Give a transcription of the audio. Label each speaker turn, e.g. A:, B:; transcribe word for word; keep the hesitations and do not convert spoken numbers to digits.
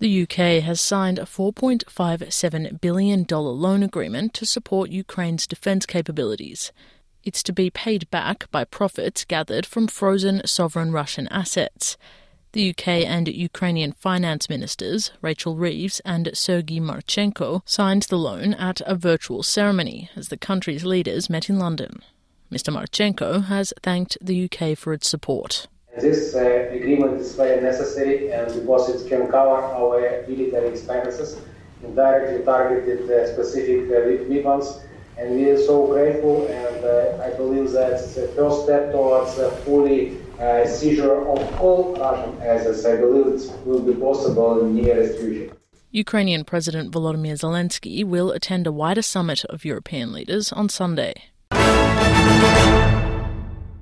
A: The U K has signed a four point five seven billion dollars loan agreement to support Ukraine's defence capabilities. It's to be paid back by profits gathered from frozen sovereign Russian assets. The U K and Ukrainian finance ministers, Rachel Reeves and Sergei Marchenko, signed the loan at a virtual ceremony as the country's leaders met in London. Mister Marchenko has thanked the U K for its support.
B: This uh, agreement is very necessary and because it can cover our military expenses in directly targeted uh, specific uh, weapons. And we are so grateful, and uh, I believe that's the first step towards a fully uh, seizure of all Russian assets. I believe it will be possible in the nearest future.
A: Ukrainian President Volodymyr Zelensky will attend a wider summit of European leaders on Sunday.